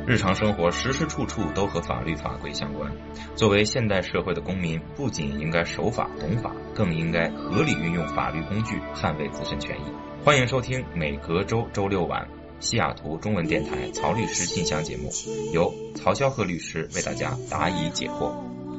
日常生活时时处处都和法律法规相关。作为现代社会的公民，不仅应该守法懂法，更应该合理运用法律工具，捍卫自身权益。欢迎收听每隔周周六晚西雅图中文电台曹律师信箱节目，由曹肖鹤律师为大家答疑解惑。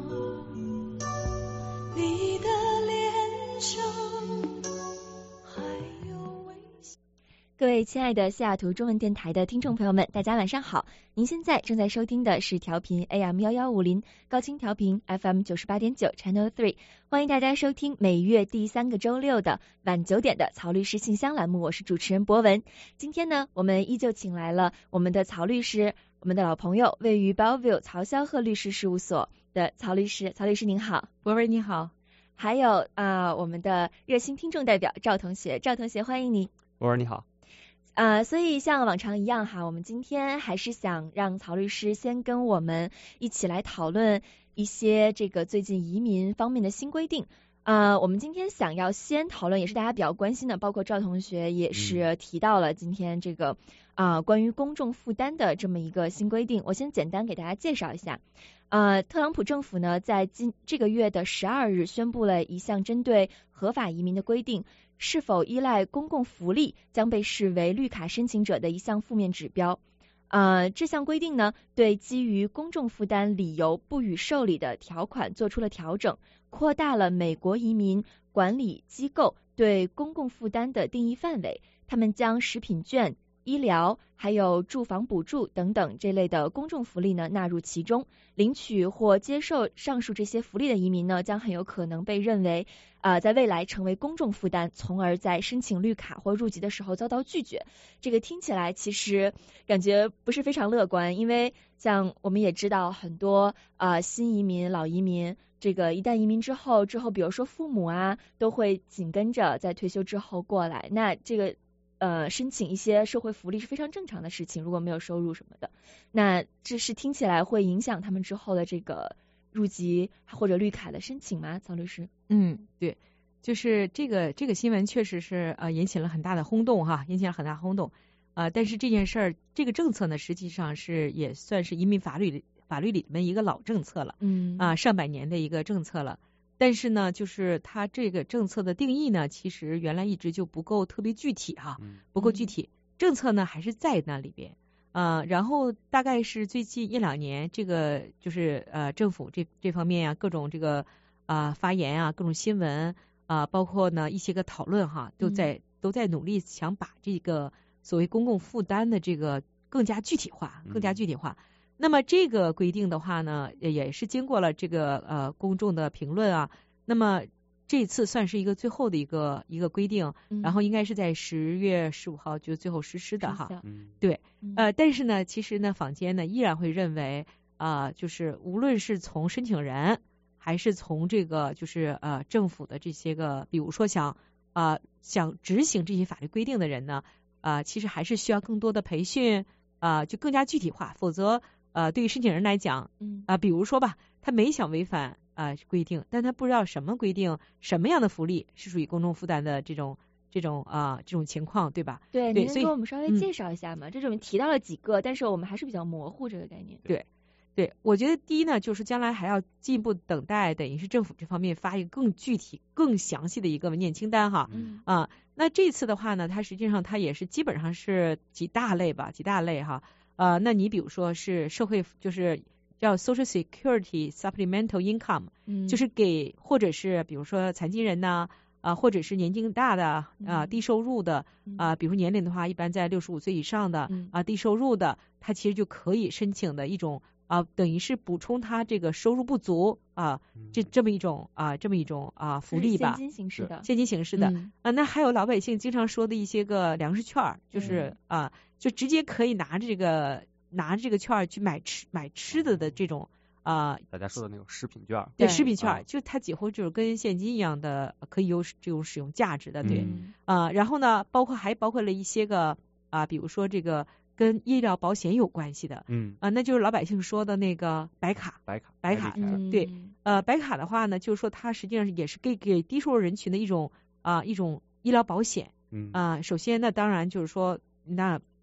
各位亲爱的西雅图中文电台的听众朋友们，大家晚上好。您现在正在收听的是调频 AM1150 高清调频 FM 98.9 Channel 3， 欢迎大家收听每月第3个周六的晚9点的曹律师信箱栏目，我是主持人博文。今天呢，我们依旧请来了我们的曹律师，我们的老朋友，位于 Belleville 曹肖鹤律师事务所的曹律师。曹律师您好。 博文你好。 还有我们的热心听众代表赵同学，赵同学欢迎你。 博文你好。 所以像往常一样哈，我们今天还是想让曹律师先跟我们一起来讨论一些这个最近移民方面的新规定。我们今天想要先讨论，也是大家比较关心的，包括赵同学也是提到了今天这个关于公众负担的这么一个新规定。我先简单给大家介绍一下。特朗普政府呢，在这个月的12日宣布了一项针对合法移民的规定，是否依赖公共福利将被视为绿卡申请者的一项负面指标。这项规定呢，对基于公众负担理由不予受理的条款做出了调整，扩大了美国移民管理机构对公共负担的定义范围。他们将食品券、医疗还有住房补助等等这类的公众福利呢纳入其中。领取或接受上述这些福利的移民呢，将很有可能被认为在未来成为公众负担，从而在申请绿卡或入籍的时候遭到拒绝。这个听起来其实感觉不是非常乐观，因为像我们也知道很多新移民、老移民，这个一旦移民之后比如说父母都会紧跟着在退休之后过来，那这个申请一些社会福利是非常正常的事情，如果没有收入什么的，那这是听起来会影响他们之后的这个入籍或者绿卡的申请吗？曹律师？ 对，就是这个新闻确实是引起了很大的轰动哈，引起了很大轰动但是这件事儿，这个政策呢，实际上是也算是移民法律里面一个老政策了，上百年的一个政策了。但是呢，就是它这个政策的定义呢，其实原来一直就不够特别具体哈，不够具体。政策呢还是在那里边然后大概是最近1-2年，这个就是政府这方面各种这个发言各种新闻包括呢一些个讨论哈，都在努力想把这个所谓公共负担的这个更加具体化。那么这个规定的话呢，也是经过了这个公众的评论那么这次算是一个最后的一个规定，然后应该是在10月15号就最后实施的哈。对，但是呢，其实呢，坊间呢依然会认为就是无论是从申请人还是从这个就是政府的这些个，比如说想执行这些法律规定的人呢其实还是需要更多的培训就更加具体化，否则对于申请人来讲比如说吧，他没想违反规定，但他不知道什么规定什么样的福利是属于公众负担的这种情况，对吧？ 对，您能给我们稍微介绍一下吗？这种提到了几个，但是我们还是比较模糊这个概念。 对，我觉得第一呢，就是将来还要进一步等待，等于是政府这方面发一个更具体、更详细的一个文件清单哈。那这次的话呢，它实际上它也是基本上是几大类哈。那你比如说是社会，就是叫 Social Security Supplemental Income，就是给或者是比如说残疾人呐或者是年纪大的低收入的比如年龄的话，一般在65岁以上的低收入的，他其实就可以申请的一种等于是补充他这个收入不足这么一种福利吧， 现金形式的那还有老百姓经常说的一些个粮食券，就是就直接可以拿着这个券去买吃的这种大家说的那种食品券， 对，食品券就它几乎就是跟现金一样的，可以有这种使用价值的，对然后呢，包括了一些个比如说这个跟医疗保险有关系的，那就是老百姓说的那个白卡，对，白卡的话呢，就是说它实际上也是给低收入人群的一种医疗保险，首先呢，当然就是说那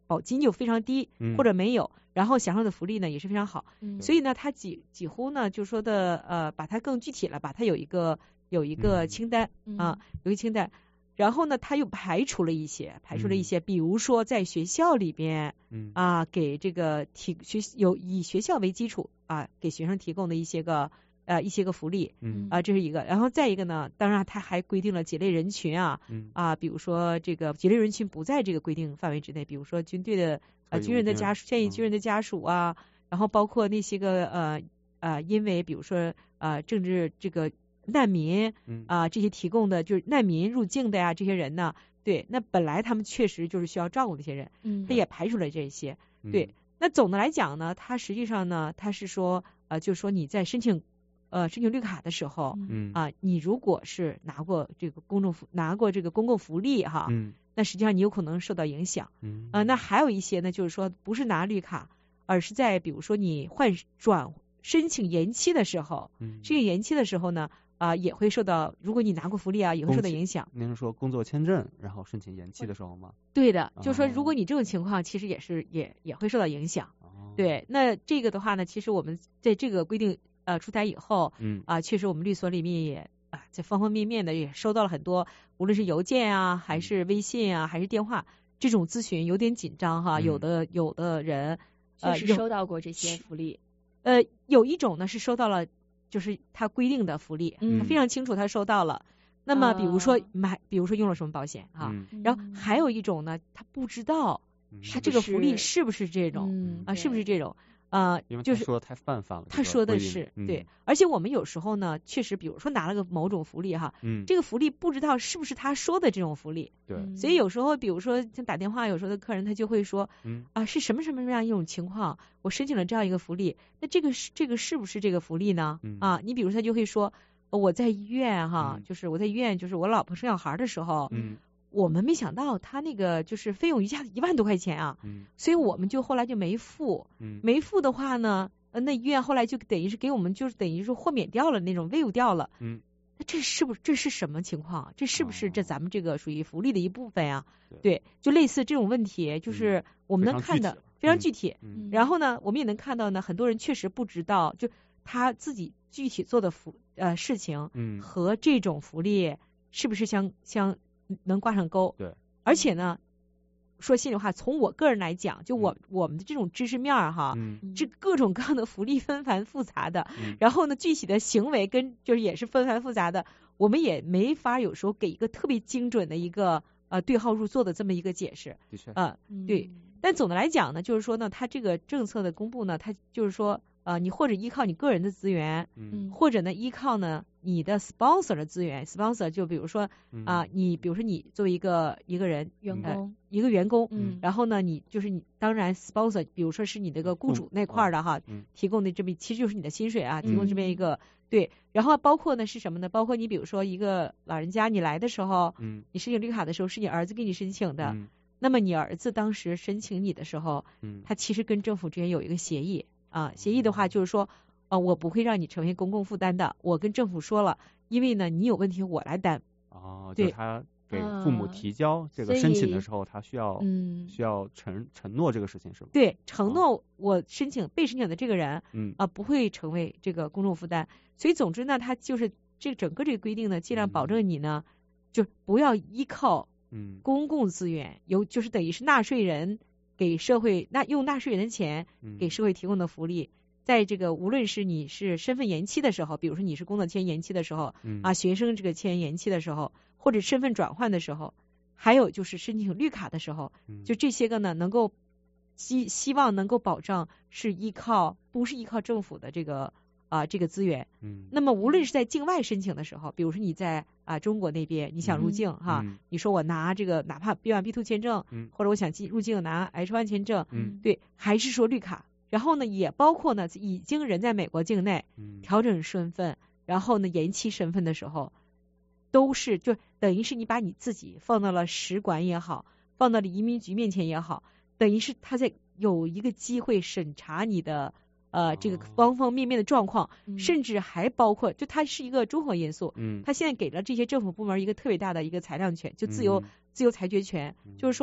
保金就非常低，或者没有，然后享受的福利呢也是非常好。所以呢，他几乎呢就说的把它更具体了，把它有一个清单啊，有一个清单。然后呢，他又排除了一些，比如说在学校里边，给这个以学校为基础给学生提供的一些个福利，这是一个。然后再一个呢，当然他还规定了几类人群比如说这个几类人群不在这个规定范围之内，比如说军人的家属，现役军人的家属然后包括那些个因为比如说政治这个难民这些提供的就是难民入境的呀，这些人呢，对，那本来他们确实就是需要照顾这些人，他也排除了这些，对。那总的来讲呢，他实际上呢，他是说就是说你在申请绿卡的时候，你如果是拿过这个公共福利那实际上你有可能受到影响，那还有一些呢，就是说不是拿绿卡，而是在比如说你申请延期的时候，呢。也会受到，如果你拿过福利也会受到影响。 您是说工作签证然后申请延期的时候吗？ 对的，就是说如果你这种情况，其实也会受到影响。对，那这个的话呢，其实我们在这个规定出台以后，确实我们律所里面也在方方面面的也收到了很多，无论是邮件还是微信还是电话这种咨询，有点紧张有的人确实收到过这些福利。 有一种呢是收到了。就是他规定的福利，他非常清楚他收到了。那么比如说用了什么保险然后还有一种呢，他不知道他这个福利是不是这种是不是这种因为他说的太泛泛了。 他说的是对，而且我们有时候呢，确实比如说拿了个某种福利这个福利不知道是不是他说的这种福利。 对， 所以有时候比如说像打电话，有时候的客人他就会说是什么什么样一种情况，我申请了这样一个福利，那这个是不是这个福利呢？你比如他就会说我在医院就是我在医院，就是我老婆生小孩的时候，我们没想到他那个就是费用一下子1万多块钱所以我们就后来就没付，没付的话呢，那医院后来就等于是给我们就是等于是豁免掉了那种waive掉了，那这是什么情况？这是不是咱们这个属于福利的一部分呀？对，就类似这种问题，就是我们能看的非常具体。然后呢，我们也能看到呢，很多人确实不知道，就他自己具体做的事情和这种福利是不是相能挂上钩。 对， 而且呢，说心里话，从我个人来讲，就我们的这种知识面这各种各样的福利纷繁复杂的，然后呢，具体的行为就是也是纷繁复杂的，我们也没法有时候给一个特别精准的一个对号入座的这么一个解释。 的确， 对。但总的来讲呢，就是说呢，它这个政策的公布呢，它就是说你或者依靠你个人的资源，或者呢依靠呢你的 sponsor 的资源 ，sponsor 就比如说你比如说你作为一个人一个员工，然后呢你当然 sponsor 比如说是你这个雇主那块的提供的其实就是你的薪水提供这边一个对，然后包括呢是什么呢？包括你比如说一个老人家你来的时候，你申请绿卡的时候是你儿子给你申请的，那么你儿子当时申请你的时候，他其实跟政府之间有一个协议。协议的话就是说，我不会让你成为公共负担的。我跟政府说了，因为呢，你有问题我来担。 就是他给父母提交这个申请的时候，他需要承诺这个事情是吧？ 对，承诺我被申请的这个人，不会成为这个公众负担。所以总之呢，他就是整个这个规定呢，尽量保证你呢，就不要依靠公共资源，就是等于是纳税人。给社会用纳税人的钱给社会提供的福利，在这个无论是你是身份延期的时候，比如说你是工作签延期的时候，学生这个签延期的时候，或者身份转换的时候，还有就是申请绿卡的时候，就这些个呢，能够希望能够保障不是依靠政府的这个资源。那么无论是在境外申请的时候，比如说你在中国那边你想入境你说我拿这个哪怕 B1、B2 签证，或者我想入境拿 H1 签证，对，还是说绿卡，然后呢也包括呢已经人在美国境内调整身份，然后呢延期身份的时候，都是就等于是你把你自己放到了使馆也好，放到了移民局面前也好，等于是他在有一个机会审查你的这个方方面面的状况，甚至还包括就它是一个综合因素。它现在给了这些政府部门一个特别大的一个裁量权，就自由裁决权，就是说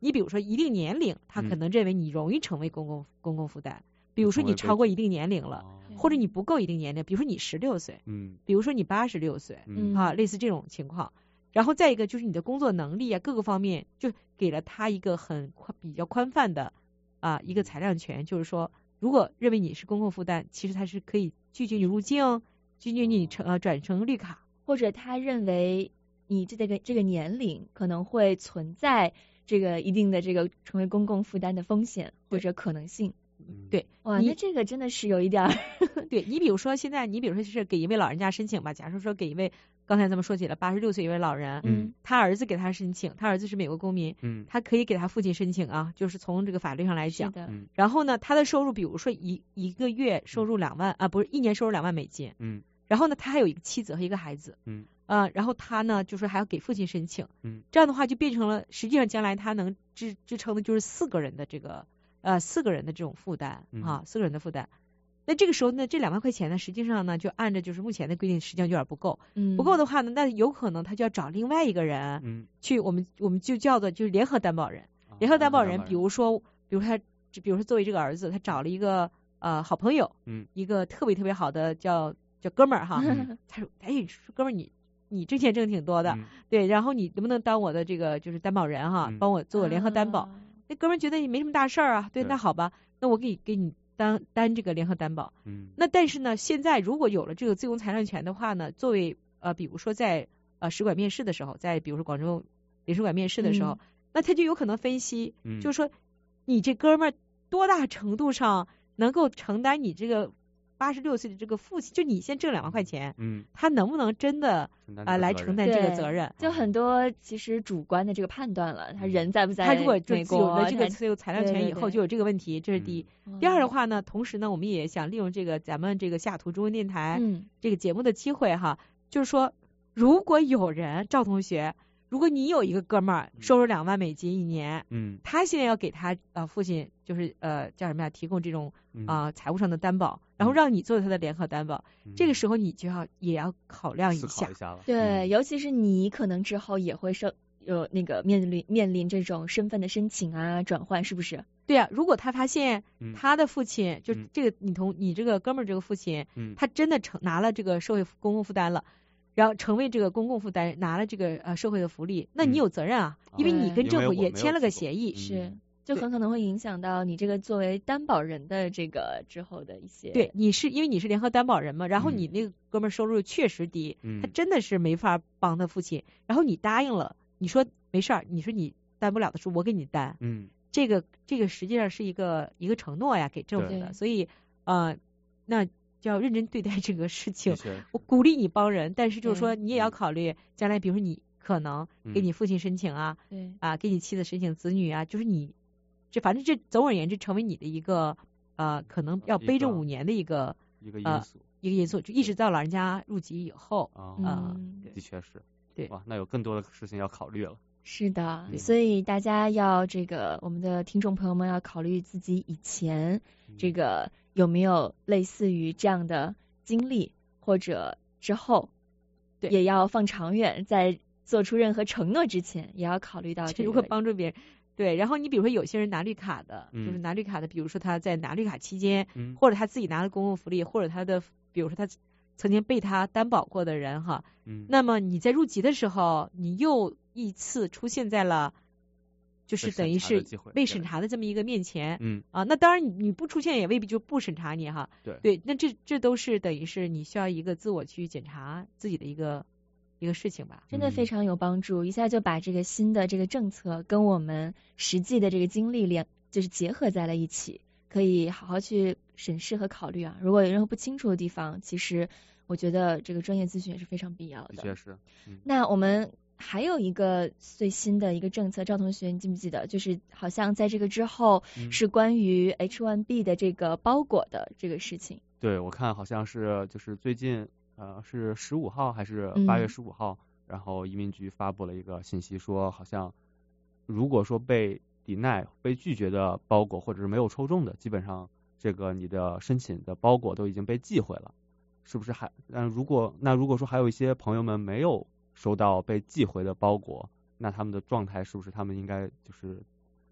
你比如说一定年龄，他可能认为你容易成为公共负担，比如说你超过一定年龄了，或者你不够一定年龄，比如说你16岁，比如说你86岁，类似这种情况。然后再一个就是你的工作能力啊，各个方面就给了他一个比较宽泛的一个裁量权，就是说如果认为你是公共负担，其实他是可以拒绝你入境，拒绝你转成绿卡， 或者他认为你这个年龄可能会存在这个一定的这个成为公共负担的风险或者可能性。 对， 哇，那这个真的是有一点对，你比如说现在，你比如说是给一位老人家申请吧，假设说给一位刚才咱们说起了86岁一位老人，他儿子给他申请，他儿子是美国公民，他可以给他父亲申请啊，就是从这个法律上来讲。然后呢，他的收入比如说一个月收入2万不是一年收入2万美金，然后呢，他还有一个妻子和一个孩子，然后他呢就是还要给父亲申请，这样的话就变成了实际上将来他能支撑的就是4个人的这个4个人的这种负担4个人的负担。那这个时候呢，这2万块钱呢，实际上呢，就按照就是目前的规定，实际上有点不够。不够的话呢，那有可能他就要找另外一个人，去我们就叫做就是联合担保人。联合担保人，比如说作为这个儿子，他找了一个好朋友，一个特别好的叫哥们儿哈，他说哥们儿你挣钱挣挺多的，对，然后你能不能当我的这个就是担保人哈，帮我做联合担保？那哥们儿觉得也没什么大事儿啊，对，那好吧，那我给你担这个联合担保。那但是呢，现在如果有了这个自由裁量权的话呢，作为比如说在使馆面试的时候，在比如说广州领事馆面试的时候，那他就有可能分析，就是说你这哥们儿多大程度上能够承担你这个86岁的这个父亲，就你先挣2万块钱，他能不能真的来承担这个责任？ 就很多其实主观的这个判断了，他人在不在美国？他如果有了这个自由裁量权以后，就有这个问题，这是第一。第二的话呢，同时呢，我们也想利用这个咱们这个西雅图中文电台这个节目的机会哈，就是说，如果有人赵同学，如果你有一个哥们儿收入2万美金一年，他现在要给他父亲就是叫什么呀，提供这种财务上的担保，然后让你做他的联合担保，这个时候你就也要考量一下了。 对，尤其是你可能之后也会有那个面临这种身份的申请啊转换，是不是？ 对啊，如果他发现他的父亲就这个你这个哥们儿这个父亲，他真的拿了这个社会公共负担了。然后成为这个公共负担，拿了这个社会的福利，那你有责任啊，因为你跟政府也签了个协议， 是就很可能会影响到你这个作为担保人的这个之后的一些。 对，因为你是联合担保人嘛，然后你那个哥们儿收入确实低，他真的是没法帮他父亲，然后你答应了，你说没事儿，你说你担不了的时候我给你担，这个实际上是一个承诺呀，给政府的，所以那就要认真对待这个事情。我鼓励你帮人，但是就是说你也要考虑将来，比如说你可能给你父亲申请啊，给你妻子申请子女啊，就是你反正总而言之成为你的一个可能要背着5年的一个因素，就一直到老人家入籍以后的确是对。 哇，那有更多的事情要考虑了。 是的，所以大家要我们的听众朋友们要考虑自己以前这个有没有类似于这样的经历，或者之后也要放长远，在做出任何承诺之前也要考虑到如何帮助别人。对，然后你比如说有些人拿绿卡的，就是拿绿卡的，比如说他在拿绿卡期间，或者他自己拿了公共福利，或者比如说他曾经被他担保过的人哈，那么你在入籍的时候，你又一次出现在了，就是等于是被审查的这么一个面前，那当然你不出现也未必就不审查你哈，对，那这都是等于是你需要一个自我去检查自己的一个事情吧， 真的非常有帮助，一下就把这个新的这个政策跟我们实际的这个经历就是结合在了一起，可以好好去审视和考虑啊。如果有任何不清楚的地方，其实我觉得这个专业咨询也是非常必要的。 的确是。 那我们还有一个最新的一个政策，赵同学你记不记得？就是好像在这个之后是关于 H1B 的这个包裹的这个事情。 对，我看好像是就是最近是15号还是8月15号，然后移民局发布了一个信息，说好像如果说被deny被拒绝的包裹或者是没有抽中的，基本上这个你的申请的包裹都已经被寄回了，是不是如果说还有一些朋友们没有收到被寄回的包裹，那他们的状态是不是他们应该就是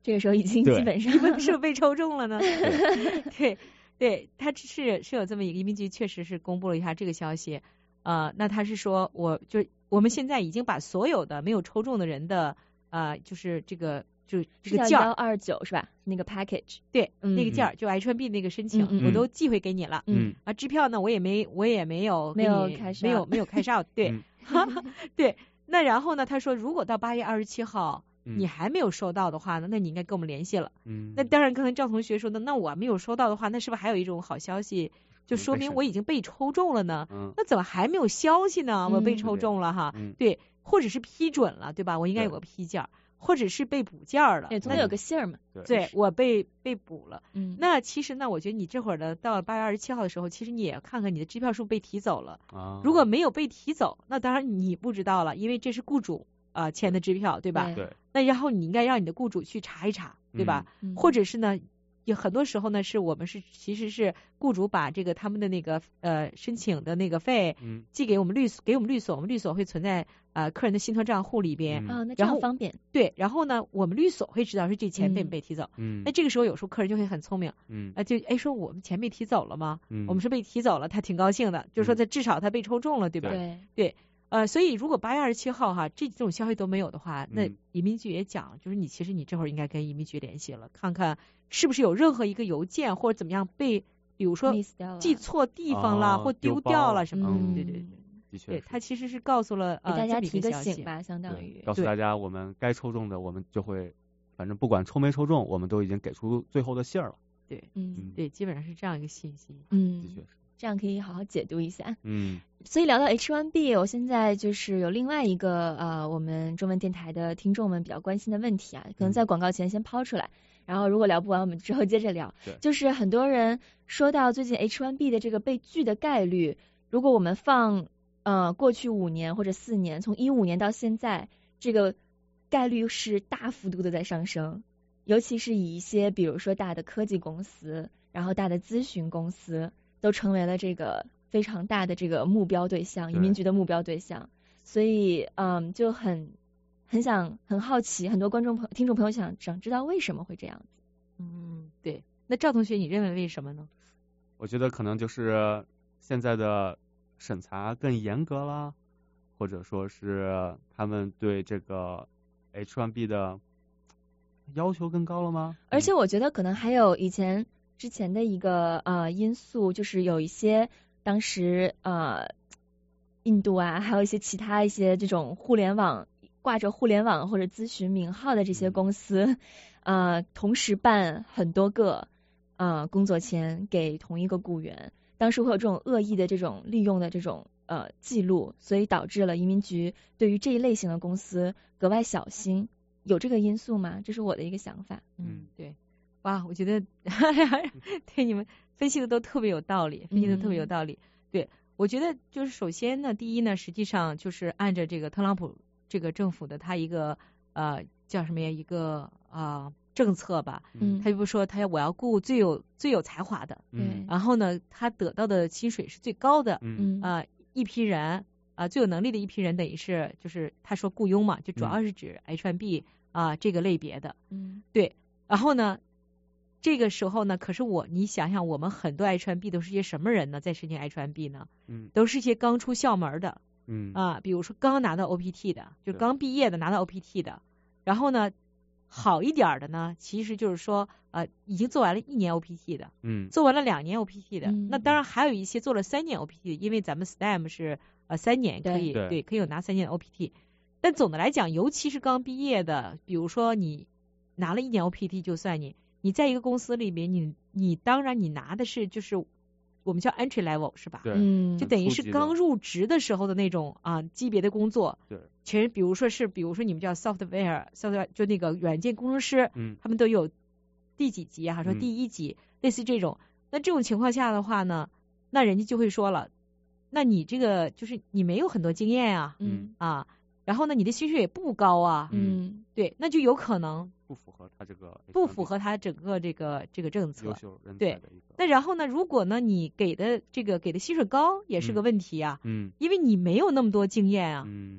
这个时候已经基本上你们是不是被抽中了呢？对，他是有这么一个移民局确实是公布了一下这个消息，那他是说我们现在已经把所有的没有抽中的人的就是这个件儿 129是吧？那个 package 对，那个件儿就 H1B 那个申请我都寄回给你了，支票呢我也没有cash out 对对，那然后呢他说如果到8月27号你还没有收到的话呢，那你应该跟我们联系了。那当然刚才赵同学说的，那我没有收到的话，那是不是还有一种好消息，就说明我已经被抽中了呢？那怎么还没有消息呢？我被抽中了哈，对，或者是批准了，对吧？我应该有个批件，或者是被补件了， 总得有个信儿嘛。 对，我被补了。那其实呢，我觉得你这会儿呢，到了8月27号的时候，其实你也要看看你的支票是不是被提走了。如果没有被提走，那当然你不知道了，因为这是雇主签的支票，对吧？ 对。 那然后你应该让你的雇主去查一查，对吧？或者是呢，有很多时候呢，是我们其实是雇主把这个他们的那个申请的那个费寄给我们律所，我们律所会存在客人的信托账户里边那这样方便。 对，然后呢，我们律所会知道是这钱被没被提走。那这个时候有时候客人就会很聪明，就说我们钱被提走了吗？我们是被提走了，他挺高兴的，就是说他至少他被抽中了，对吧？对。所以如果8月27号哈，这种消息都没有的话，那移民局也讲，就是其实你这会儿应该跟移民局联系了，看看是不是有任何一个邮件或者怎么样被，比如说寄错地方了或丢掉了什么的。对， 的确， 他其实是告诉了给大家提个醒吧，相当于告诉大家我们该抽中的我们就会，反正不管抽没抽中，我们都已经给出最后的信儿了。 对，对，基本上是这样一个信息。 的确是。 这样可以好好解读一下。所以聊到 H1B， 我现在就是有另外一个我们中文电台的听众们比较关心的问题啊，可能在广告前先抛出来，然后如果聊不完，我们之后接着聊。就是很多人说到最近 H1B 的这个被拒的概率，如果我们放过去5年或者4年，从15年到现在，这个概率是大幅度的在上升，尤其是以一些比如说大的科技公司，然后大的咨询公司。都成为了这个非常大的这个目标对象，移民局的目标对象，所以就很好奇，很多听众朋友想知道为什么会这样子。 对。那赵同学，你认为为什么呢？ 我觉得可能就是现在的审查更严格了，或者说是他们对这个 H1B 的要求更高了吗？ 而且我觉得可能还有之前的一个因素，就是有一些当时印度啊，还有一些其他一些这种挂着互联网或者咨询名号的这些公司同时办很多个工作签给同一个雇员，当时会有这种恶意的这种利用的这种记录，所以导致了移民局对于这一类型的公司格外小心。有这个因素吗？这是我的一个想法。 对。哇，我觉得对你们分析的都特别有道理，对，我觉得就是首先呢，第一呢，实际上就是按照这个特朗普这个政府的他一个叫什么呀，一个政策吧，他就说我要雇最有才华的，然后呢，他得到的薪水是最高的，一批人最有能力的一批人，等于是就是他说雇佣嘛，就主要是指 H1B 这个类别的，对，然后呢。这个时候呢，可是你想想，我们很多 H1B 都是些什么人呢？在申请 H1B 呢，都是一些刚出校门的，比如说刚拿到 OPT 的，就刚毕业的拿到 OPT 的，然后呢，好一点的呢，其实就是说已经做完了1年 OPT 的，做完了2年 OPT 的，那当然还有一些做了3年 OPT 的，因为咱们 STEM 是3年可以可以有拿3年的 OPT， 但总的来讲，尤其是刚毕业的，比如说你拿了1年 OPT， 就算你在一个公司里面，你当然你拿的是就是我们叫 entry level 是吧？ 对， 就等于是刚入职的时候的那种级别的工作。 对， 比如说你们叫 software 就那个软件工程师，他们都有第几级说第1级，类似这种。那这种情况下的话呢，那人家就会说了，那你这个就是你没有很多经验然后呢，你的薪水也不高啊，对，那就有可能不符合他整个这个政策， 优秀人才对。那然后呢，如果呢你给的薪水高，也是个问题啊，因为你没有那么多经验啊，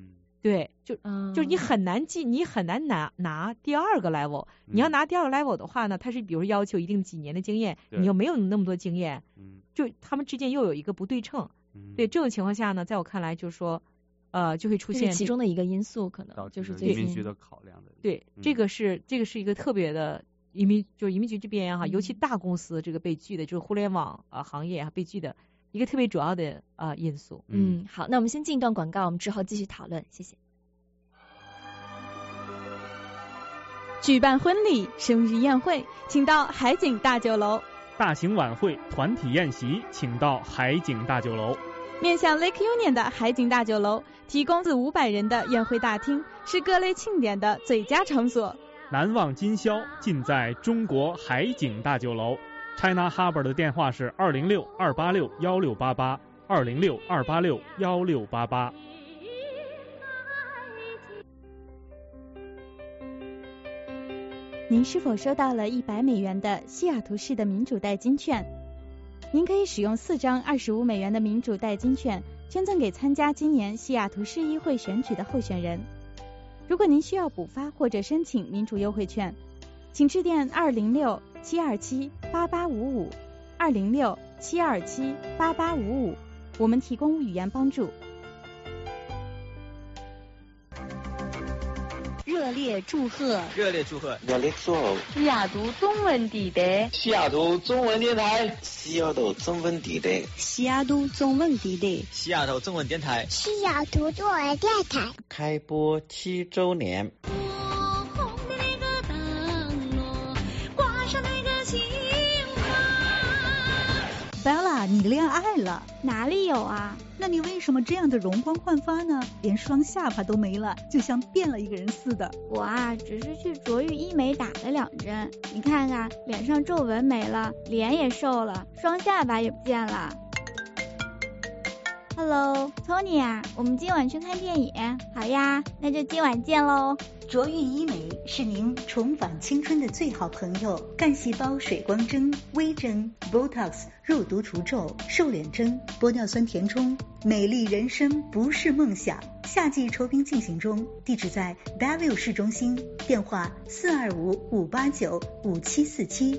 对，就是你很难拿第二个 level，你要拿第二个 level 的话呢，它是比如说要求一定几年的经验，你又没有那么多经验，就他们之间又有一个不对称，对这种情况下呢，在我看来就是说，就会出现其中的一个因素，可能就是移民局的考量的。 对，这个是一个特别的移民局这边哈，尤其大公司这个被拒的，就是互联网行业被拒的一个特别主要的因素。 好，那我们先进一段广告，我们之后继续讨论，谢谢。 举办婚礼、生日宴会，请到海景大酒楼； 大型晚会、团体宴席，请到海景大酒楼。 面向 Lake Union 的海景大酒楼，提供400-500人的宴会大厅，是各类庆典的最佳场所。 难忘今宵，尽在中国海景大酒楼。China Harbor 的电话是206-286-1688，206-286-1688。 您是否收到了$100的西雅图市的民主代金券？您可以使用4张$25的民主代金券捐赠给参加今年西雅图市议会选举的候选人。如果您需要补发或者申请民主优惠券，请致电206-727-8855 206-727-8855，我们提供语言帮助。 热烈祝贺！ 热烈祝贺！ 热烈祝贺！ 西雅图中文地带， 西雅图中文电台， 西雅图中文地带， 西雅图中文地带， 西雅图中文电台， 西雅图中文电台开播7周年。 Bella， 你恋爱了？ 哪里有啊？ 那你为什么这样的容光焕发呢？连双下巴都没了，就像变了一个人似的。 我啊，只是去卓玉医美打了2针。你看看，脸上皱纹没了，脸也瘦了，双下巴也不见了。Hello， Tony 啊，我们今晚去看电影。好呀，那就今晚见喽。 卓玉医美是您重返青春的最好朋友，干细胞水光针、微针、Botox 肉毒除皱、瘦脸针、玻尿酸填充，美丽人生不是梦想。夏季酬宾进行中，地址在 Bellevue 市中心，电话425-589-5747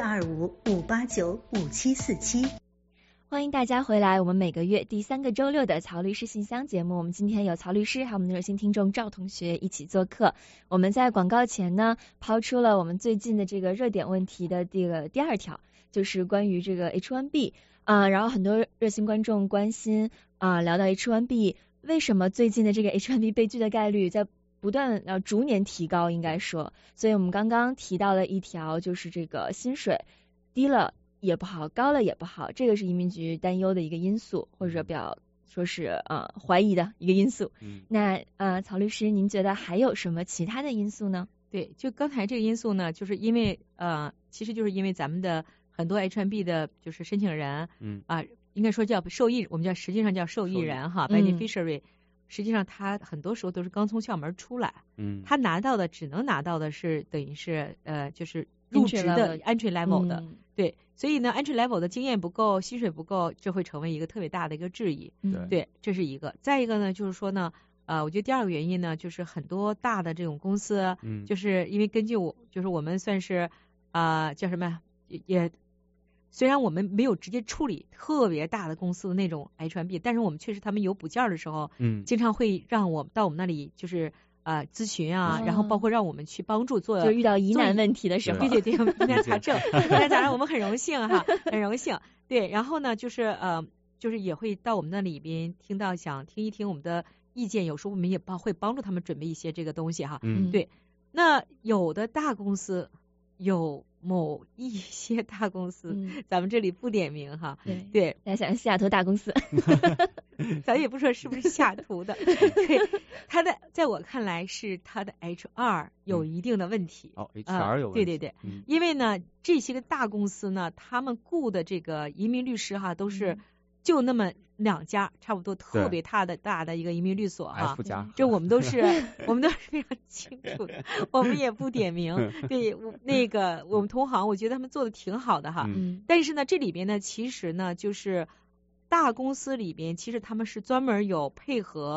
425-589-5747。 欢迎大家回来，我们每个月第3个周六的曹律师信箱节目，我们今天有曹律师还有我们的热心听众赵同学一起做客。我们在广告前呢，抛出了我们最近的这个热点问题的这个第2条，就是关于这个 H1B 然后很多热心观众关心聊到 H1B， 为什么最近的这个 H1B 被拒的概率在不断逐年提高，应该说，所以我们刚刚提到了一条，就是这个薪水低了也不好，高了也不好，这个是移民局担忧的一个因素，或者比较说是怀疑的一个因素。那曹律师，您觉得还有什么其他的因素呢？ 对，就刚才这个因素呢，就是因为其实就是因为咱们的很多 H1B 的就是申请人，应该说叫受益，我们实际上叫受益人哈 ，beneficiary，实际上他很多时候都是刚从校门出来，他只能拿到的是等于是就是入职的 entry level 的，对，所以呢 entry level 的经验不够，薪水不够，这会成为一个特别大的一个质疑，对，这是一个。再一个呢，就是说呢，我觉得第2个原因呢，就是很多大的这种公司，就是因为根据就是我们算是叫什么也。虽然我们没有直接处理特别大的公司的那种 H1B， 但是我们确实他们有补件的时候，经常会让我们到我们那里就是咨询啊，然后包括让我们去帮助做， 就遇到疑难问题的时候， 对，疑难杂症，疑难杂症我们很荣幸哈，很荣幸。对，然后呢就是也会到我们那里边想听一听我们的意见，有时候我们也会帮助他们准备一些这个东西哈。对，那有的大公司有某一些大公司，咱们这里不点名哈。对， 大家想西雅图大公司， 咱也不说是不是西雅图的。对，他的在我看来是他的 HR 有一定的问题。 HR 有问题。 对，因为呢这些个大公司呢，他们雇的这个移民律师哈，都是就那么2家，差不多特别大的一个移民律所哈，这我们都是非常清楚的，我们也不点名。对，那个我们同行，我觉得他们做的挺好的哈。但是呢，这里边呢，其实呢，就是大公司里边，其实他们是专门有配合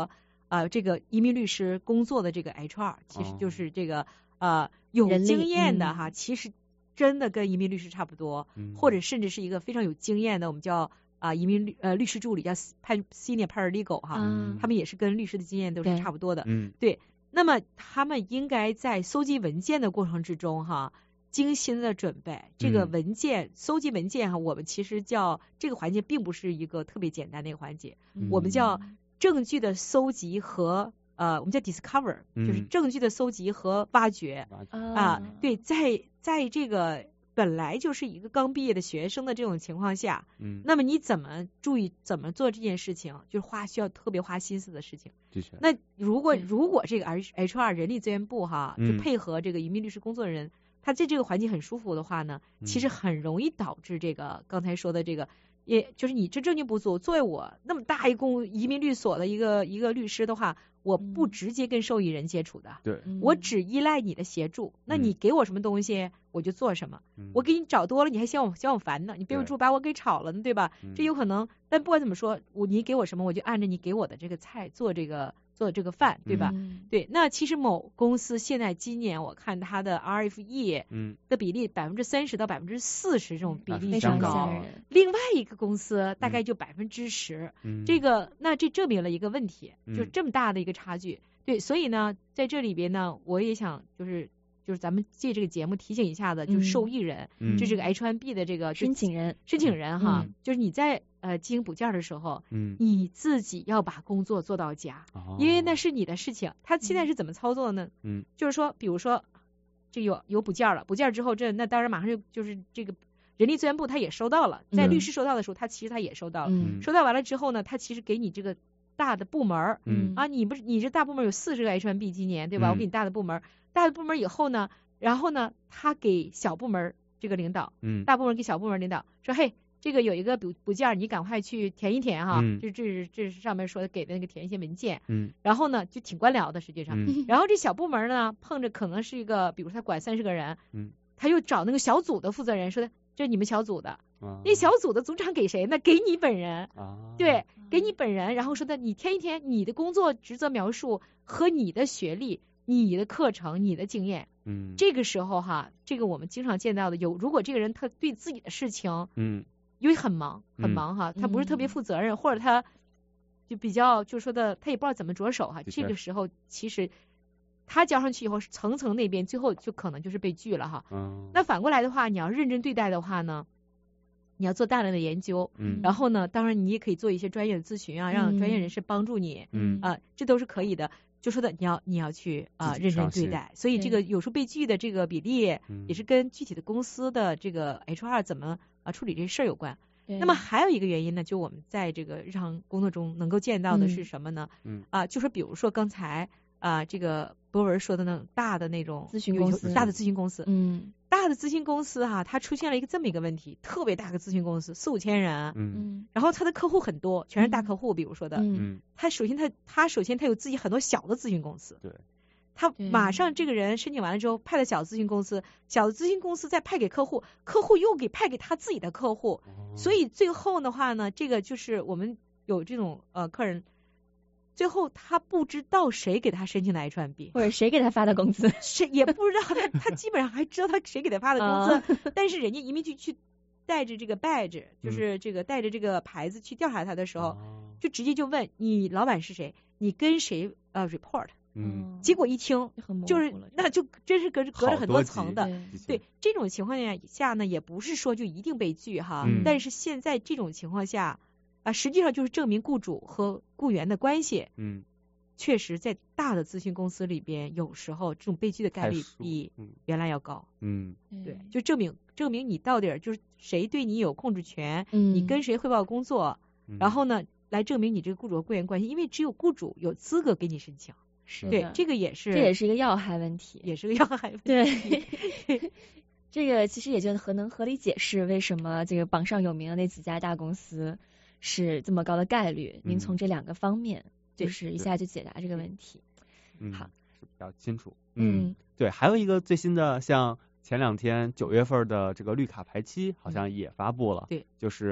这个移民律师工作的这个 HR， 其实就是这个有经验的哈，其实真的跟移民律师差不多，或者甚至是一个非常有经验的，我们叫移民律师助理，叫 Senior Paralegal 哈，他们也是跟律师的经验都是差不多的。对，那么他们应该在搜集文件的过程之中哈，精心的准备这个文件，搜集文件哈，我们其实叫这个环节并不是一个特别简单的一个环节，我们叫证据的搜集和我们叫 discover， 就是证据的搜集和挖掘对，在这个本来就是一个刚毕业的学生的这种情况下，那么你怎么注意怎么做这件事情，就是需要特别花心思的事情。那如果这个 HR 人力资源部哈，就配合这个移民律师工作的人，他在这个环境很舒服的话呢，其实很容易导致这个刚才说的这个，也就是你这证据不足。作为我那么大一个移民律所的一个律师的话，我不直接跟受益人接触的，对，我只依赖你的协助。那你给我什么东西，我就做什么。我给你找多了，你还嫌我烦呢，你背不住把我给炒了呢，对吧？这有可能。但不管怎么说，你给我什么，我就按照你给我的这个菜做这个饭，对吧？对。那其实某公司现在今年我看它的 RFE 的比例30%到40%这种比例非常高，另外一个公司大概就10%。这个那这证明了一个问题，就是这么大的一个差距。对，所以呢，在这里边呢，我也想就是咱们借这个节目提醒一下子，就是受益人，就这个 H1B 的这个申请人哈，就是你在进行补件的时候，你自己要把工作做到家，因为那是你的事情。他现在是怎么操作呢？就是说，比如说这有补件了，补件之后那当然马上就是这个人力资源部他也收到了，在律师收到的时候，其实他也收到了，收到完了之后呢，他其实给你这个大的部门你这大部门有40个 H1B 今年，对吧？我给你大的部门以后呢，然后呢，他给小部门这个领导，大部门给小部门领导说，嘿，这个有一个补件，你赶快去填一填哈，这是上面说的给的那个填一些文件，然后呢就挺官僚的实际上，然后这小部门呢碰着可能是一个，比如他管30个人，他又找那个小组的负责人说的，这是你们小组的。那小组的组长给谁呢？给你本人，对，给你本人，然后说的你填一填你的工作职责描述和你的学历、你的课程、你的经验。这个时候哈，这个我们经常见到的如果这个人他对自己的事情，因为很忙哈，他不是特别负责任，或者他就比较就是说的他也不知道怎么着手哈，这个时候其实他交上去以后，层层那边最后就可能就是被拒了哈。那反过来的话，你要认真对待的话呢，你要做大量的研究，然后呢，当然你也可以做一些专业的咨询啊，让专业人士帮助你，这都是可以的。就说的你要去认真对待，所以这个有时候被拒的这个比例也是跟具体的公司的这个 HR 怎么处理这事儿有关。那么还有一个原因呢，就我们在这个日常工作中能够见到的是什么呢？就是比如说刚才这个博文说的那种大的那种咨询公司， 大的咨询公司，大的咨询公司哈，它出现了这么一个问题，特别大个咨询公司4-5千人，然后他的客户很多，全是大客户，比如说的，他首先他有自己很多小的咨询公司，对，他马上这个人申请完了之后派到小咨询公司，小的咨询公司再派给客户，客户又派给他自己的客户，所以最后的话呢，这个就是我们有这种客人。最后他不知道谁给他申请的 H1B， 或者谁给他发的工资， 谁也不知道，他基本上还知道他谁给他发的工资，但是人家移民局去带着这个 badge， 就是这个带着这个牌子去调查他的时候，就直接就问你老板是谁，你跟谁report，结果一听就是那就真是隔着很多层的，对，这种情况下呢，也不是说就一定被拒哈，但是现在这种情况下。实际上就是证明雇主和雇员的关系，确实在大的咨询公司里边，有时候这种被拒的概率比原来要高，对，就证明你到底就是谁对你有控制权，你跟谁汇报工作，然后呢，来证明你这个雇主和雇员关系，因为只有雇主有资格给你申请，对，这也是一个要害问题， 也是个要害问题， 对。这个其实也就能合理解释为什么这个榜上有名的那几家大公司是这么高的概率。您从这2个方面就是一下就解答这个问题。好， 是比较清楚。对，还有一个最新的，像前2天9月份的这个绿卡排期好像也发布了，对，就是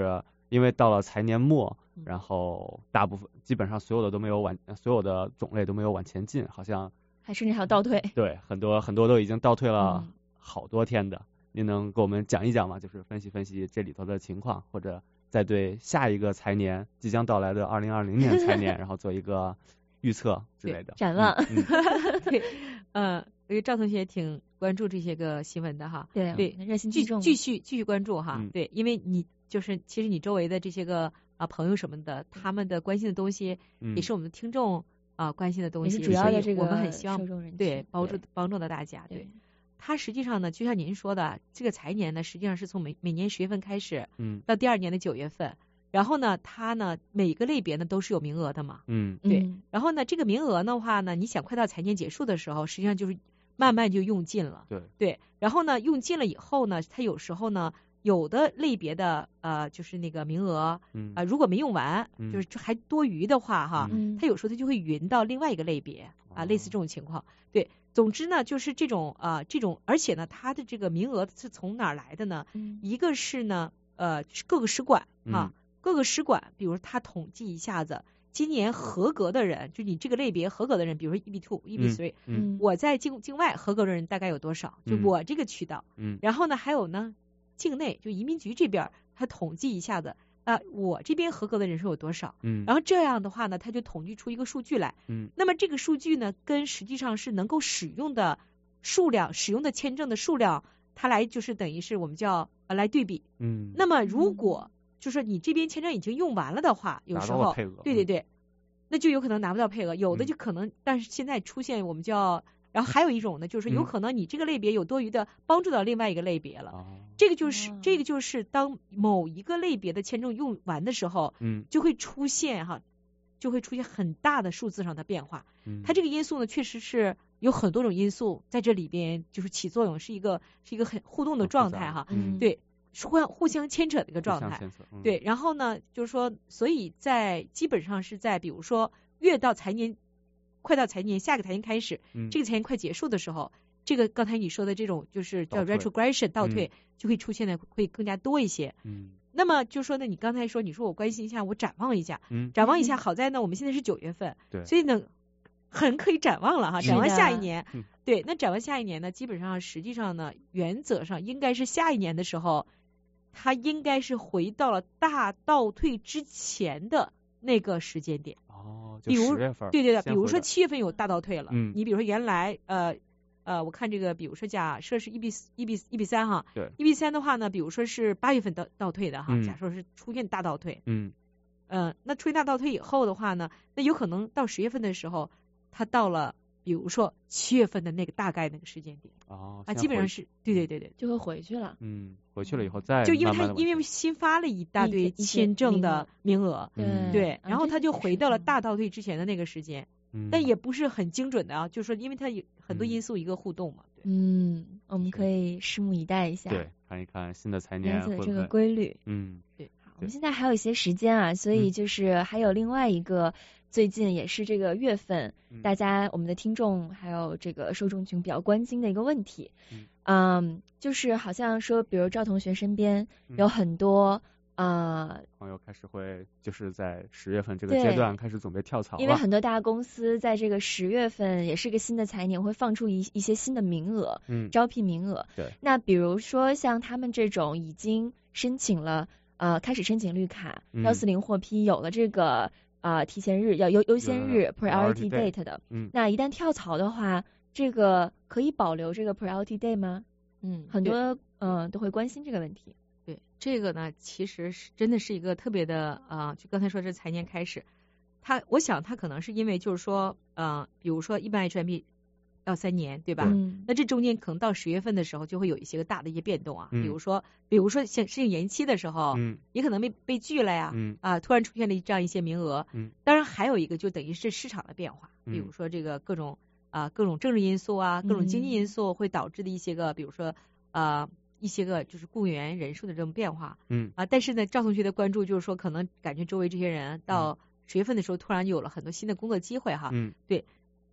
因为到了财年末，然后大部分基本上所有的种类都没有往前进，好像还甚至还有倒退。 对，很多都已经倒退了好多天的。您能给我们讲一讲吗？就是分析分析这里头的情况，或者再对下一个财年即将到来的2020年财年，然后做一个预测之类的展望。 对，因为赵同学挺关注这些个新闻的哈。 对，热心听众继续关注哈。对，因为你就是其实你周围的这些个朋友什么的，他们的关心的东西也是我们的听众关心的东西， 也是主要的这个我们很希望对帮助到大家。对，它实际上呢，就像您说的，这个财年呢，实际上是从每年10月份开始，到第2年的9月份。然后呢，它呢每个类别呢都是有名额的嘛，对。然后呢，这个名额的话呢，你想快到财年结束的时候，实际上就是慢慢就用尽了，对。然后呢，用尽了以后呢，它有时候呢，有的类别的就是那个名额，如果没用完，就是还多余的话哈，它有时候它就会匀到另外一个类别类似这种情况，对。总之呢，就是这种，而且呢，它的这个名额是从哪儿来的呢？一个是呢，各个使馆各个使馆，比如他统计一下子，今年合格的人，就你这个类别合格的人，比如说 EB2、EB3，我在境外合格的人大概有多少？就我这个渠道，然后呢，还有呢，境内就移民局这边，他统计一下子，我这边合格的人数有多少？然后这样的话呢，他就统计出一个数据来，那么这个数据呢，跟实际上是能够使用的数量、使用的签证的数量，它来就是等于是我们叫来对比，那么如果就说你这边签证已经用完了的话，有时候对，那就有可能拿不到配额，有的就可能，但是现在出现我们叫，然后还有一种呢，就是有可能你这个类别有多余的帮助到另外一个类别了，这个就是当某一个类别的签证用完的时候，就会出现很大的数字上的变化，它这个因素呢，确实是有很多种因素在这里边就是起作用，是一个很互动的状态哈，对。互相牵扯的一个状态，对。然后呢，就是说，所以基本上是在比如说快到财年，下个财年开始，这个财年快结束的时候，这个刚才你说的这种就是叫 retrogression 倒退，就会出现的会更加多一些。那么就说呢，你刚才说你说我关心一下，我展望一下，好在呢我们现在是9月份，所以呢很可以展望了哈，展望下一年。对，那展望下一年呢，基本上实际上呢，原则上应该是下一年的时候。它应该是回到了大倒退之前的那个时间点。 就10月份。 对，比如说7月份有大倒退了。你比如说原来我看这个，比如说假设是EB3哈。 对。 EB3的话呢，比如说是8月份倒退的哈，假设是出现大倒退。那出现大倒退以后的话呢，那有可能到10月份的时候，它到了。比如说7月份的那个大概那个时间点基本上是对， 就会回去了。 回去了以后再就因为新发了一大堆签证的名额，对，然后他就回到了大倒退之前的那个时间，但也不是很精准的啊，就是说因为它有很多因素一个互动嘛。 我们可以拭目以待一下， 对，看一看新的财年这个规律。 对， 好，我们现在还有一些时间啊，所以就是还有另外一个。最近也是这个月份，大家我们的听众还有这个受众群比较关心的一个问题，就是好像说，比如赵同学身边有很多朋友开始会就是在10月份这个阶段开始准备跳槽了， 因为很多大公司在这个10月份也是个新的财年，会放出一些新的名额，招聘名额。 对， 那比如说像他们这种已经申请了开始申请绿卡140获批，有了这个。提前日要优先日 priority date 的，那一旦跳槽的话，这个可以保留这个 priority date 吗？很多都会关心这个问题。 对，这个呢，其实是真的是一个特别的就刚才说这财年开始，我想他可能是因为就是说比如说一般 H1B 要3年，对吧？那这中间可能到10月份的时候就会有一些个大的一些变动啊，比如说像申请延期的时候，也可能被拒了呀，突然出现了这样一些名额，当然还有一个就等于是市场的变化，比如说这个各种政治因素啊，各种经济因素会导致的一些个，比如说一些个就是雇员人数的这种变化，但是呢，赵同学的关注就是说，可能感觉周围这些人到10月份的时候突然有了很多新的工作机会哈，对。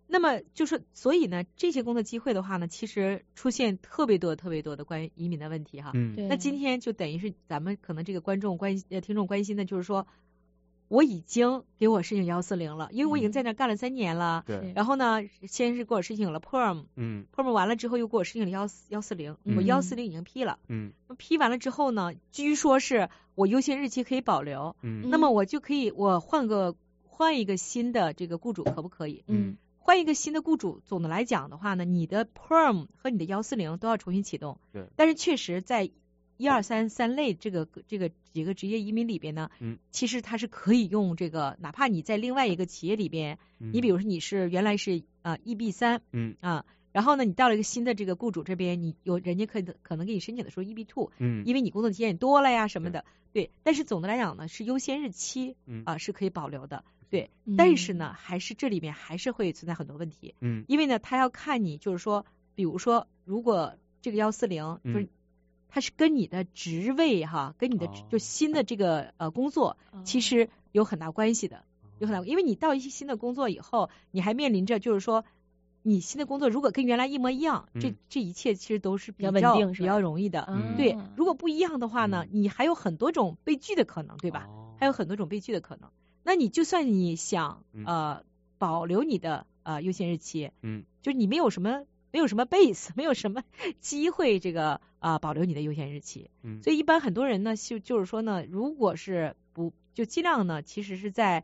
那么就是所以呢，这些工作机会的话呢，其实出现特别多的关于移民的问题哈。那今天就等于是咱们可能这个听众关心的就是说，我已经给我申请140了，因为我已经在那干了3年了。 对。 然后呢，先是给我申请了 Perm，Perm 完了之后又给我申请了140，我140已经批了。批完了之后呢，据说是我优先日期可以保留。那么我就可以我换一个新的这个雇主可不可以？换一个新的雇主，总的来讲的话呢，你的 Perm 和你的140都要重新启动。 对。 但是确实在1、2、3类这个几个职业移民里边呢，其实它是可以用这个，哪怕你在另外一个企业里边，你比如说你是原来是EB3，然后呢你到了一个新的这个雇主这边，人家可能给你申请的时候 EB2，因为你工作经验多了呀什么的，对。但是总的来讲呢，是优先日期是可以保留的，对。但是呢，还是这里面还是会存在很多问题，因为呢，他要看你就是说，比如说如果这个140就是它是跟你的职位哈，跟你的就新的这个工作其实有很大关系的，因为你到一些新的工作以后，你还面临着就是说，你新的工作如果跟原来一模一样，这一切其实都是比较稳定、比较容易的。对，如果不一样的话呢，你还有很多种被拒的可能，对吧？还有很多种被拒的可能。那你就算你想保留你的优先日期，就是你没有什么 base， 没有什么机会这个保留你的优先日期。所以一般很多人呢就是说呢，如果是不就尽量呢，其实是在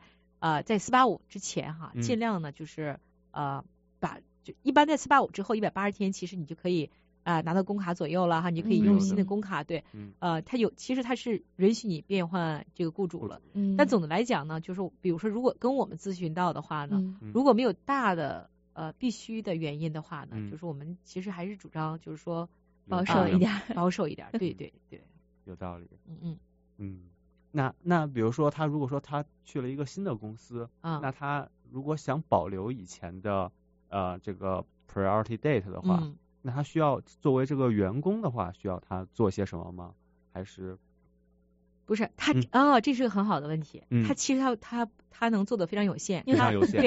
485之前哈，尽量呢就是就一般在485之后180天，其实你就可以拿到工卡左右了哈，你就可以用新的工卡。对，其实它是允许你变换这个雇主了。但总的来讲呢，就是比如说如果跟我们咨询到的话呢，如果没有大的必须的原因的话呢，就是我们其实还是主张就是说保守一点， 对对对， 有道理。那比如说他如果说他去了一个新的公司，那他如果想保留以前的这个 priority date 的话，那他需要作为这个员工的话，需要他做些什么吗？还是不是他这是个很好的问题。他其实他能做的非常有限， 非常有限，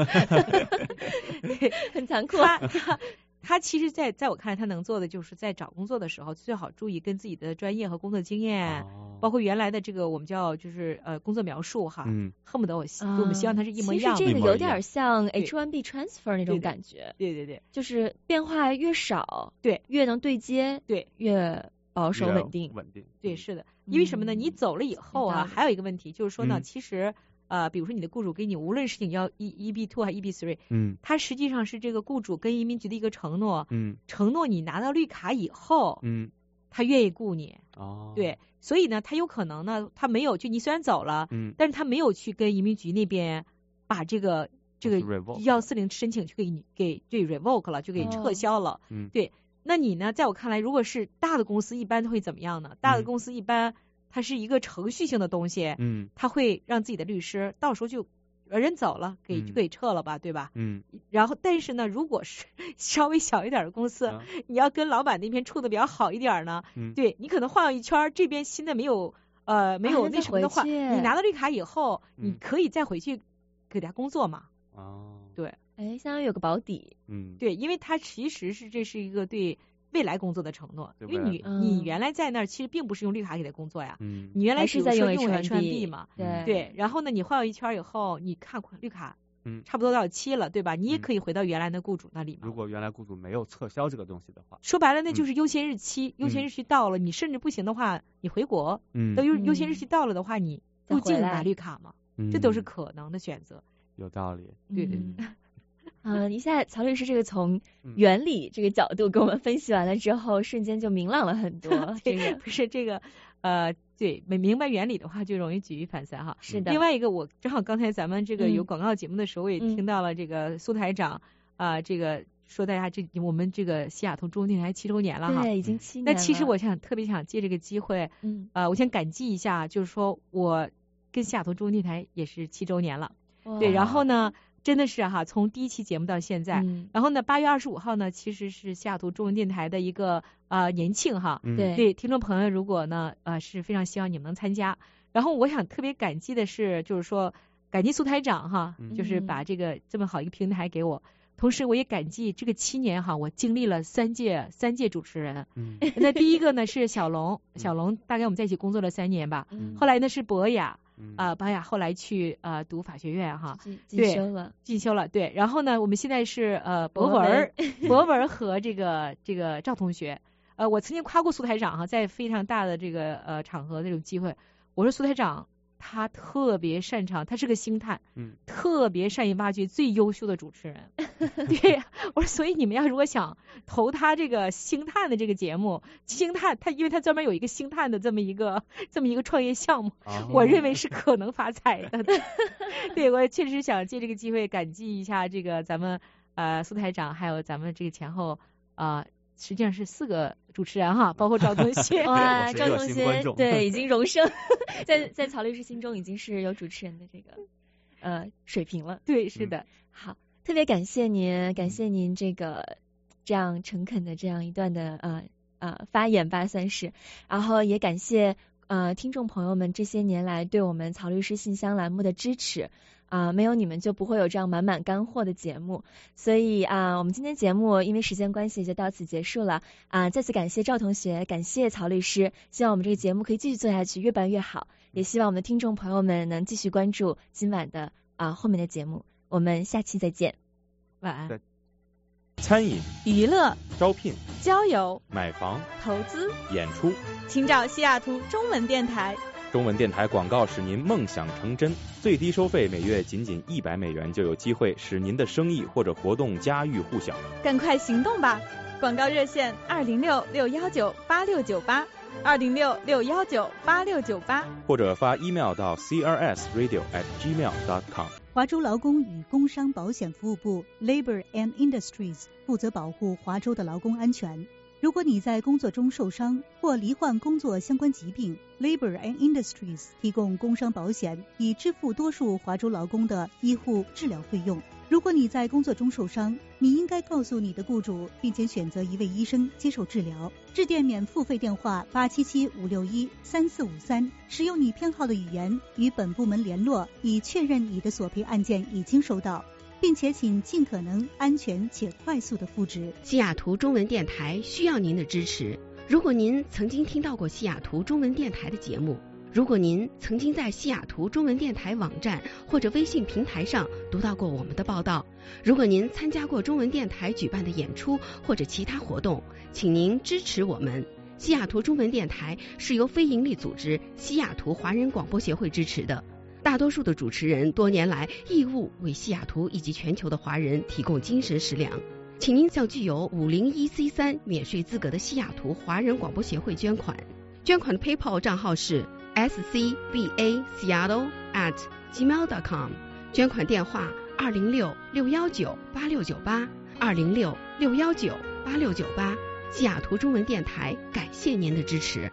对，很残酷。 他其实在我看来，他能做的就是在找工作的时候，最好注意跟自己的专业和工作经验，包括原来的这个我们叫就是工作描述哈，恨不得我们希望它是一模一样的。 其实这个有点像 H1B transfer 那种感觉。 对， 就是变化越少， 对， 越能对接， 对， 越保守稳定。 对，是的。因为什么呢？你走了以后啊，还有一个问题就是说呢，其实比如说你的雇主给你无论是你要 EB2 还是 EB3，它实际上是这个雇主跟移民局的一个承诺，承诺你拿到绿卡以后，他愿意雇你。对，所以呢，他有可能呢，他没有就你虽然走了，但是他没有去跟移民局那边把这个140申请去给 revoke 了，就给撤销了。对，那你呢，在我看来，如果是大的公司，一般会怎么样呢？大的公司一般它是一个程序性的东西，他会让自己的律师到时候就人走了，就给撤了吧，对吧？然后但是呢，如果是稍微小一点的公司，你要跟老板那边处的比较好一点呢，对你可能晃悠一圈，这边新的没有那什么的话，你拿到绿卡以后，你可以再回去给他工作嘛。对， 相当于有个保底。 对，因为它其实这是一个对未来工作的承诺，因为你原来在那儿其实并不是用绿卡给他工作呀，你原来是在用 H1B 嘛，对，然后呢你晃悠一圈以后，你看绿卡差不多到期了，对吧？你也可以回到原来的雇主那里嘛。 如果原来雇主没有撤销这个东西的话， 说白了那就是优先日期，优先日期到了，你甚至不行的话，你回国，等优先日期到了的话，你入境拿绿卡嘛，这都是可能的选择。 有道理。 对。 一下曹律师这个从原理这个角度给我们分析完了之后，瞬间就明朗了很多。这个不是这个对，明白原理的话就容易举一反三哈。 是的。 另外一个，我正好刚才咱们这个有广告节目的时候，我也听到了这个苏台长这个说大家我们这个西雅图中文电台7周年了哈。 对，已经7年了。 那其实我特别想借这个机会，我先感激一下，就是说我跟西雅图中文电台也是7周年了。对，然后呢，真的是哈，从第一期节目到现在，然后呢，8月25号呢，其实是西雅图中文电台的一个年庆哈。对，听众朋友如果呢是非常希望你们能参加。然后我想特别感激的是，就是说感激苏台长哈，就是把这么好一个平台给我。 同时我也感激这个7年哈，我经历了三届主持人。那第一个呢是小龙，大概我们在一起工作了3年吧。后来呢是博雅，博雅后来去读法学院哈，进修了，对。然后呢，我们现在是博文和这个赵同学。我曾经夸过苏台长哈，在非常大的这个场合这种机会，我说苏台长他特别擅长，他是个星探，特别善于挖掘最优秀的主持人。对，我说所以你们要如果想投他这个星探的这个节目，星探他因为他专门有一个星探的这么一个创业项目，我认为是可能发财的。对，我确实想借这个机会感激一下这个咱们苏台长，还有咱们这个前后实际上是4个主持人哈，包括赵同学。 哇，赵同学对已经荣升，在曹律师心中已经是有主持人的这个水平了。 对，是的。 好，特别感谢您这样诚恳的这样一段的发言吧，算是。然后也感谢听众朋友们这些年来对我们曹律师信箱栏目的支持。没有你们就不会有这样满满干货的节目，所以我们今天节目因为时间关系就到此结束了。再次感谢赵同学，感谢曹律师，希望我们这个节目可以继续做下去，越办越好。也希望我们的听众朋友们能继续关注今晚的后面的节目。我们下期再见， 晚安。 餐饮、 娱乐、 招聘、 交友、 买房、 投资、 演出， 请找西雅图中文电台。 中文电台广告使您梦想成真，最低收费每月仅100美元，就有机会使您的生意或者活动家喻户晓。 赶快行动吧！广告热线206-619-8698 206-619-8698， 或者发 email 到 crsradio@gmail.com。 华州劳工与工伤保险服务部 Labor and Industries 负责保护华州的劳工安全。如果你在工作中受伤或罹患工作相关疾病， Labor and Industries 提供工伤保险，以支付多数华州劳工的医护治疗费用。如果你在工作中受伤，你应该告诉你的雇主，并且选择一位医生接受治疗。致电免付费电话877-561-3453，使用你偏好的语言与本部门联络，以确认你的索赔案件已经收到，并且请尽可能安全且快速的复职。 西雅图中文电台需要您的支持。如果您曾经听到过西雅图中文电台的节目，如果您曾经在西雅图中文电台网站或者微信平台上读到过我们的报道，如果您参加过中文电台举办的演出或者其他活动，请您支持我们。西雅图中文电台是由非营利组织西雅图华人广播协会支持的。大多数的主持人多年来义务为西雅图以及全球的华人提供精神食粮，请您向具有501C3免税资格的西雅图华人广播协会捐款。捐款的 PayPal 账号是scvaseattle@gmail.com， 捐款电话206-619-8698 206-619-8698。西雅图中文电台感谢您的支持。